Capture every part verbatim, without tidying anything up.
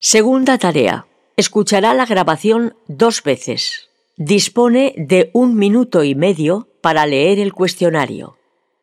Segunda tarea. Escuchará la grabación dos veces. Dispone de un minuto y medio para leer el cuestionario.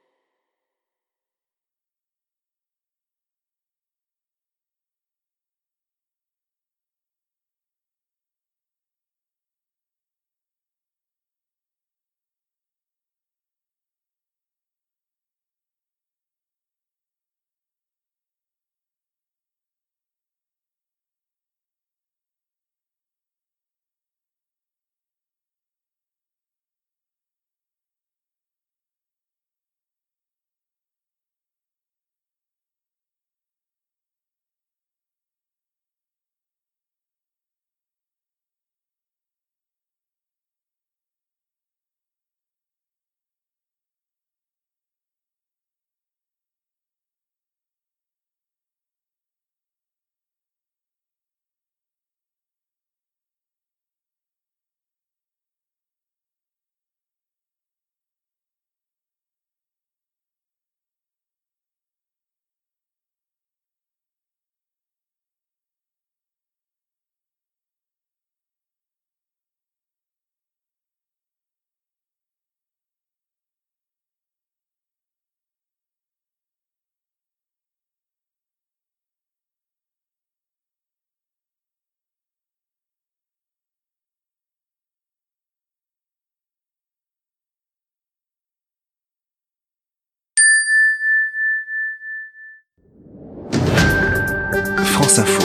France Info.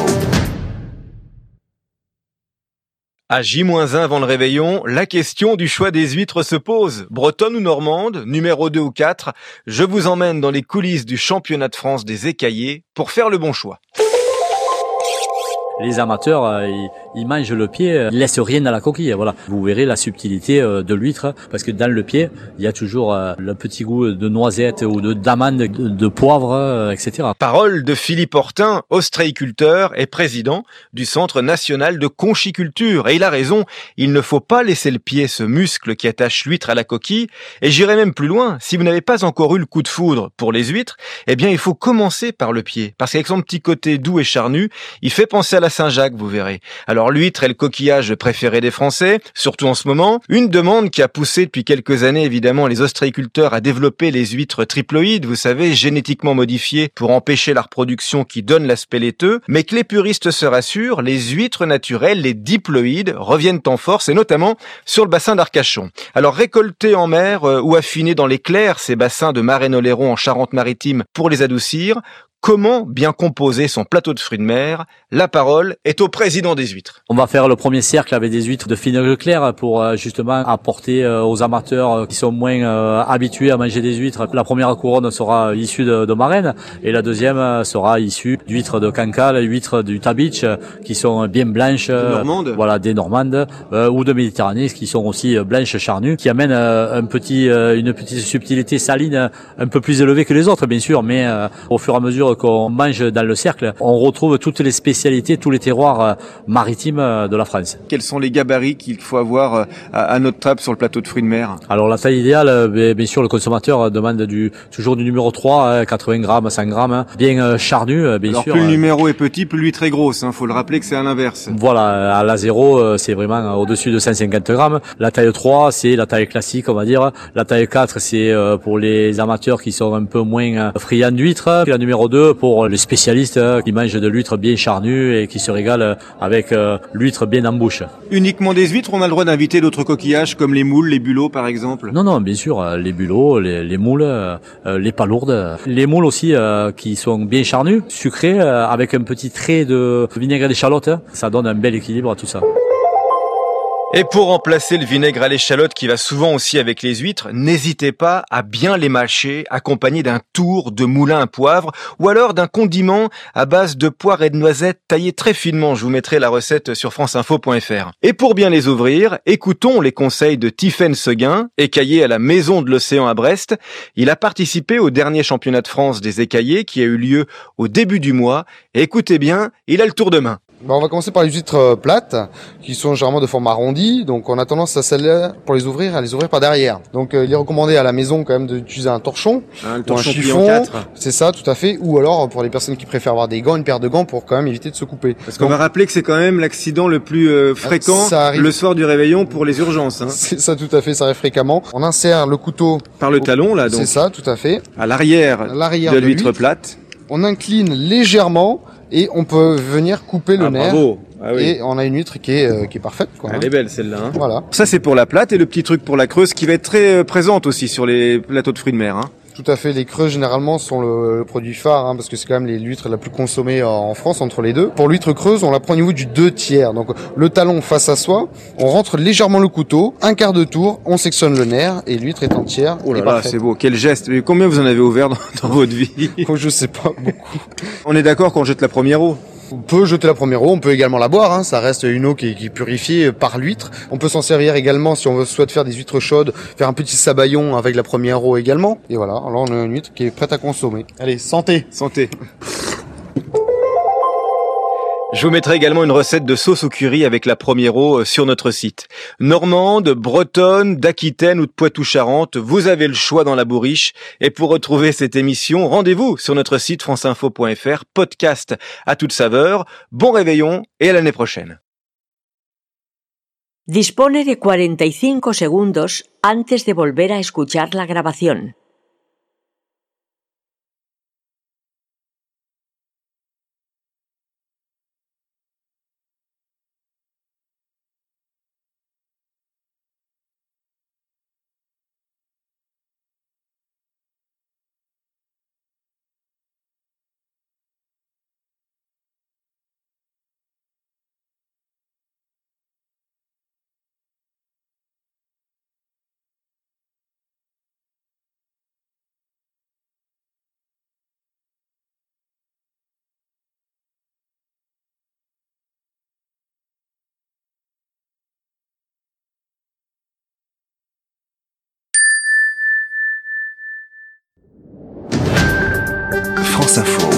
À J moins un avant le réveillon, la question du choix des huîtres se pose. Bretonne ou normande, numéro deux ou quatre, je vous emmène dans les coulisses du championnat de France des écaillés pour faire le bon choix. Les amateurs, euh, ils, ils mangent le pied, euh, ils laissent rien dans la coquille. Voilà, vous verrez la subtilité euh, de l'huître, parce que dans le pied, il y a toujours euh, le petit goût de noisette ou de d'amande, de, de poivre, euh, et cetera. Parole de Philippe Hortin, ostréiculteur et président du Centre national de conchiculture. Et il a raison, il ne faut pas laisser le pied, ce muscle qui attache l'huître à la coquille. Et j'irai même plus loin, si vous n'avez pas encore eu le coup de foudre pour les huîtres, eh bien il faut commencer par le pied, parce qu'avec son petit côté doux et charnu, il fait penser à la Saint-Jacques, vous verrez. Alors l'huître est le coquillage préféré des Français, surtout en ce moment. Une demande qui a poussé depuis quelques années évidemment les ostréiculteurs à développer les huîtres triploïdes, vous savez, génétiquement modifiées pour empêcher la reproduction qui donne l'aspect laiteux. Mais que les puristes se rassurent, les huîtres naturelles, les diploïdes, reviennent en force et notamment sur le bassin d'Arcachon. Alors récolter en mer euh, ou affiner dans les clairs ces bassins de Marennes-Oléron en Charente-Maritime pour les adoucir. Comment bien composer son plateau de fruits de mer? La parole est au président des huîtres. On va faire le premier cercle avec des huîtres de vinaigre clair pour euh, justement apporter euh, aux amateurs euh, qui sont moins euh, habitués à manger des huîtres. La première couronne sera issue de, de Marennes et la deuxième euh, sera issue d'huîtres de Cancale, huîtres du Tabitch euh, qui sont bien blanches, euh, Normandes. voilà, des Normandes euh, ou de Méditerranée qui sont aussi euh, blanches charnues, qui amènent euh, un petit, euh, une petite subtilité saline euh, un peu plus élevée que les autres bien sûr, mais euh, au fur et à mesure qu'on mange dans le cercle, on retrouve toutes les spécialités, tous les terroirs maritimes de la France. Quels sont les gabarits qu'il faut avoir à notre table sur le plateau de fruits de mer? Alors la taille idéale, bien sûr, le consommateur demande du, toujours du numéro trois, quatre-vingts grammes, cent grammes, bien charnu, bien Alors sûr. Alors plus le numéro est petit, plus l'huître est grosse, hein. Faut le rappeler que c'est à l'inverse. Voilà, à la zéro, c'est vraiment au-dessus de cent cinquante grammes. La taille trois, c'est la taille classique, on va dire. La taille quatre, c'est pour les amateurs qui sont un peu moins friands d'huîtres. La numéro deux, pour les spécialistes qui mangent de l'huître bien charnue et qui se régalent avec euh, l'huître bien en bouche. Uniquement des huîtres, on a le droit d'inviter d'autres coquillages comme les moules, les bulots par exemple? Non, non, bien sûr, les bulots, les, les moules, euh, les palourdes. Les moules aussi euh, qui sont bien charnues, sucrées, euh, avec un petit trait de vinaigre d'échalote. Ça donne un bel équilibre à tout ça. Et pour remplacer le vinaigre à l'échalote qui va souvent aussi avec les huîtres, n'hésitez pas à bien les mâcher, accompagné d'un tour de moulin à poivre ou alors d'un condiment à base de poire et de noisettes taillé très finement. Je vous mettrai la recette sur franceinfo point fr. Et pour bien les ouvrir, écoutons les conseils de Tiphaine Seguin, écaillé à la Maison de l'Océan à Brest. Il a participé au dernier championnat de France des écaillés qui a eu lieu au début du mois. Et écoutez bien, il a le tour de main. Bah, on va commencer par les huîtres plates, qui sont généralement de forme arrondie. Donc on a tendance à celles-là, pour les ouvrir, à les ouvrir par derrière. Donc euh, il est recommandé à la maison quand même d'utiliser un torchon, Ah, le ou un torchon plié en chiffon. quatre. C'est ça, tout à fait. Ou alors pour les personnes qui préfèrent avoir des gants, une paire de gants pour quand même éviter de se couper. Parce qu'on Donc, va rappeler que c'est quand même l'accident le plus euh, fréquent Ça arrive. le soir du réveillon pour les urgences. Hein. c'est ça, tout à fait. Ça arrive fréquemment. On insère le couteau. Par le talon, là, donc, C'est ça, tout à fait. à l'arrière À l'arrière de de l'huître l'huître. plate. On incline légèrement et on peut venir couper le Ah, nerf. bravo. Ah oui. Et on a une huître qui est euh, qui est parfaite, quoi. Elle est belle, celle-là. Hein. Voilà. Ça, c'est pour la plate, et le petit truc pour la creuse qui va être très euh, présente aussi sur les plateaux de fruits de mer. Hein. Tout à fait. Les creux généralement sont le, le produit phare, hein, parce que c'est quand même les- l'huître la plus consommée en, en France entre les deux. Pour l'huître creuse, on la prend au niveau du deux tiers. Donc le talon face à soi, on rentre légèrement le couteau, un quart de tour, on sectionne le nerf et l'huître est entière. Oh là et là, parfaite. c'est beau. Quel geste. Mais combien vous en avez ouvert dans, dans votre vie? Oh, je sais pas beaucoup. On est d'accord qu'on jette la première eau. On peut jeter la première eau, on peut également la boire, hein. Ça reste une eau qui est, qui est purifiée par l'huître. On peut s'en servir également si on veut souhaite faire des huîtres chaudes, faire un petit sabayon avec la première eau également. Et voilà, alors on a une huître qui est prête à consommer. Allez, santé! Santé. Je vous mettrai également une recette de sauce au curry avec la première eau sur notre site. Normande, bretonne, d'Aquitaine ou de Poitou-Charentes, vous avez le choix dans la bourriche. Et pour retrouver cette émission, rendez-vous sur notre site franceinfo point f r, podcast à toute saveur. Bon réveillon et à l'année prochaine. Dispone de cuarenta y cinco segundos antes de volver a escuchar la grabación. France Info.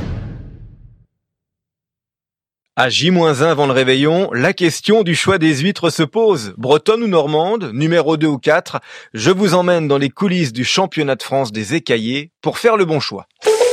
À J moins un avant le réveillon, la question du choix des huîtres se pose. Bretonne ou normande, numéro deux ou quatre, je vous emmène dans les coulisses du championnat de France des écaillés pour faire le bon choix.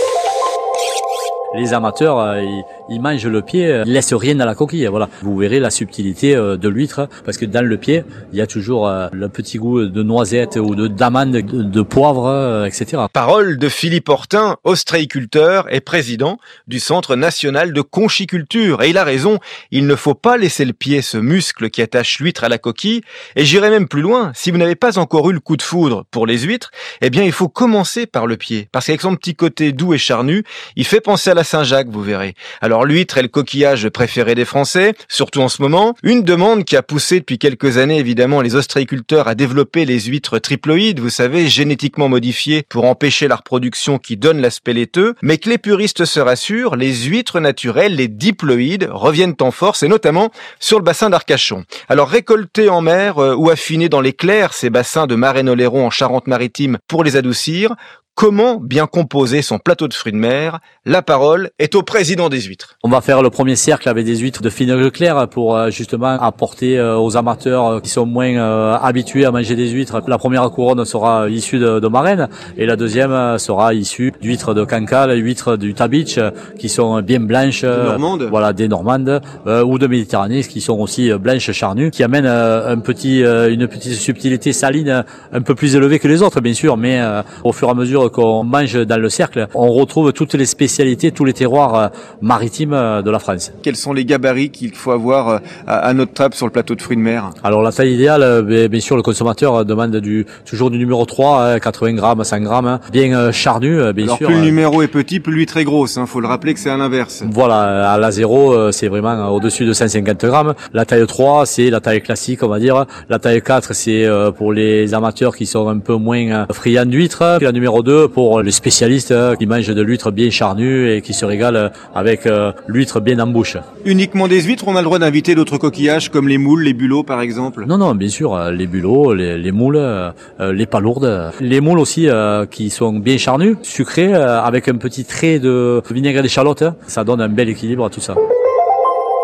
Les amateurs, euh, ils, ils mangent le pied, euh, ils laissent rien dans la coquille. Voilà, vous verrez la subtilité euh, de l'huître, parce que dans le pied, il y a toujours euh, le petit goût de noisette ou de d'amande, de, de poivre, euh, et cetera. Parole de Philippe Hortin, ostréiculteur et président du Centre national de conchiculture. Et il a raison, il ne faut pas laisser le pied, ce muscle qui attache l'huître à la coquille. Et j'irai même plus loin, si vous n'avez pas encore eu le coup de foudre pour les huîtres, eh bien il faut commencer par le pied. Parce qu'avec son petit côté doux et charnu, il fait penser à la Saint-Jacques, vous verrez. Alors l'huître est le coquillage préféré des Français, surtout en ce moment. Une demande qui a poussé depuis quelques années, évidemment, les ostréiculteurs à développer les huîtres triploïdes, vous savez, génétiquement modifiées pour empêcher la reproduction qui donne l'aspect laiteux. Mais que les puristes se rassurent, les huîtres naturelles, les diploïdes, reviennent en force, et notamment sur le bassin d'Arcachon. Alors récolter en mer euh, ou affiner dans les clairs ces bassins de Marais-Oléron en Charente-Maritime pour les adoucir, comment bien composer son plateau de fruits de mer? La parole est au président des huîtres. On va faire le premier cercle avec des huîtres de fine claire pour euh, justement apporter euh, aux amateurs euh, qui sont moins euh, habitués à manger des huîtres. La première couronne sera issue de, de Marennes et la deuxième euh, sera issue d'huîtres de Cancale, huîtres du Tabitch euh, qui sont bien blanches, De Normande. voilà, des Normandes euh, ou de Méditerranée qui sont aussi euh, blanches charnues, qui amènent euh, un petit, euh, une petite subtilité saline euh, un peu plus élevée que les autres bien sûr, mais euh, au fur et à mesure qu'on mange dans le cercle, on retrouve toutes les spécialités, tous les terroirs euh, maritimes euh, de la France. Quels sont les gabarits qu'il faut avoir euh, à, à notre table sur le plateau de fruits de mer? Alors la taille idéale, euh, bien, bien sûr le consommateur demande du toujours du numéro trois, hein, quatre-vingts grammes, cent grammes, hein, bien euh, charnu euh, bien Alors sûr. plus le euh, numéro est petit, plus l'huître est grosse. Hein. Faut le rappeler que c'est à l'inverse. Voilà, à la zéro, euh, c'est vraiment euh, au-dessus de cent cinquante grammes. La taille trois, c'est la taille classique, on va dire. La taille quatre, c'est euh, pour les amateurs qui sont un peu moins euh, friands d'huîtres. La numéro deux, pour les spécialistes euh, qui mangent de l'huître bien charnue et qui se régalent avec euh, l'huître bien en bouche. Uniquement des huîtres, on a le droit d'inviter d'autres coquillages comme les moules, les bulots par exemple? Non, non, bien sûr, euh, les bulots, les, les moules, euh, les palourdes, les moules aussi euh, qui sont bien charnues, sucrées, euh, avec un petit trait de vinaigre d'échalote, ça donne un bel équilibre à tout ça.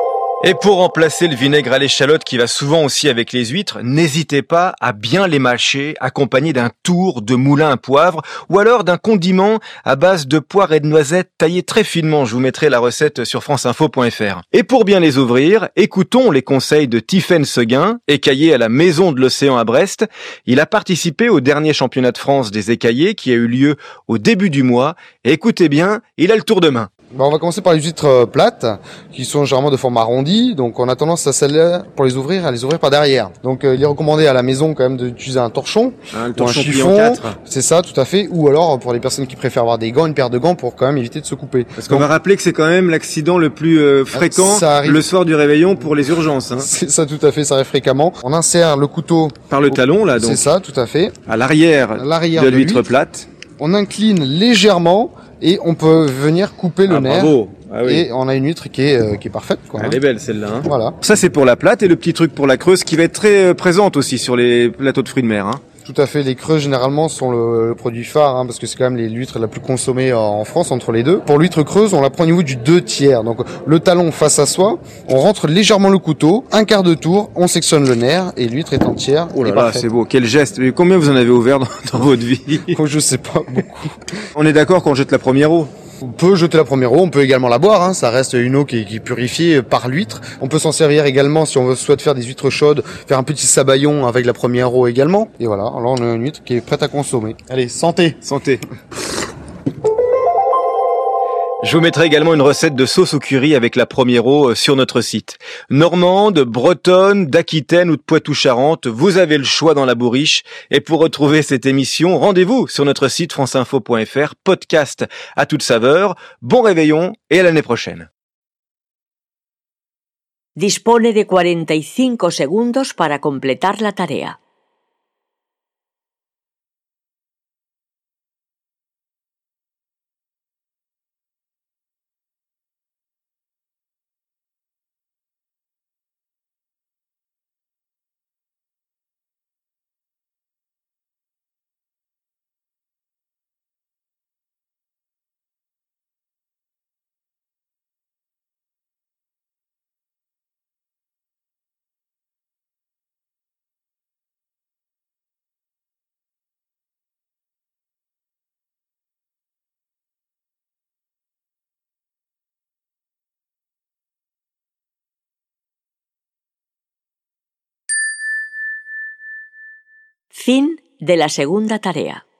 Et pour remplacer le vinaigre à l'échalote qui va souvent aussi avec les huîtres, n'hésitez pas à bien les mâcher, accompagné d'un tour de moulin à poivre ou alors d'un condiment à base de poire et de noisettes taillées très finement. Je vous mettrai la recette sur franceinfo point fr. Et pour bien les ouvrir, écoutons les conseils de Tiphaine Seguin, écaillé à la Maison de l'Océan à Brest. Il a participé au dernier championnat de France des écaillés qui a eu lieu au début du mois. Et écoutez bien, il a le tour de main. Bon, on va commencer par les huîtres plates, qui sont généralement de forme arrondie. Donc on a tendance à celles-là, pour les ouvrir, à les ouvrir par derrière. Donc euh, il est recommandé à la maison quand même d'utiliser un torchon, Ah, le ou un torchon plié chiffon. en quatre. C'est ça, tout à fait. Ou alors pour les personnes qui préfèrent avoir des gants, une paire de gants pour quand même éviter de se couper. Parce qu'on va rappeler que c'est quand même l'accident le plus euh, fréquent Ça arrive. le soir du réveillon pour les urgences. Hein. C'est ça, tout à fait. Ça arrive fréquemment. On insère le couteau Par le au- talon là, donc C'est ça, tout à fait. à l'arrière À l'arrière de de l'huître l'huître. plate. On incline légèrement et on peut venir couper le Ah, nerf. bravo. Ah oui. Et on a une huître qui est euh, qui est parfaite, quoi. hein. Elle est belle celle-là. Hein. Voilà. Ça c'est pour la plate et le petit truc pour la creuse qui va être très euh, présente aussi sur les plateaux de fruits de mer. Hein. Tout à fait. Les creuses généralement sont le, le produit phare, hein, parce que c'est quand même les l'huître la plus consommée en France entre les deux. Pour l'huître creuse, on la prend au niveau du deux tiers. Donc le talon face à soi, on rentre légèrement le couteau, un quart de tour, on sectionne le nerf et l'huître est entière. Oh là et là, parfaite. c'est beau. Quel geste. Et combien vous en avez ouvert dans, dans votre vie? Oh, je sais pas beaucoup. On est d'accord qu'on jette la première eau. On peut jeter la première eau, on peut également la boire, hein. Ça reste une eau qui est, qui est purifiée par l'huître. On peut s'en servir également si on veut souhaite faire des huîtres chaudes, faire un petit sabayon avec la première eau également. Et voilà, alors on a une huître qui est prête à consommer. Allez, santé! Santé. Je vous mettrai également une recette de sauce au curry avec la première eau sur notre site. Normande, bretonne, d'Aquitaine ou de Poitou-Charentes, vous avez le choix dans la bourriche. Et pour retrouver cette émission, rendez-vous sur notre site franceinfo point fr, podcast à toute saveur. Bon réveillon et à l'année prochaine. Dispone de cuarenta y cinco segundos para completar la tarea. Fin de la segunda tarea.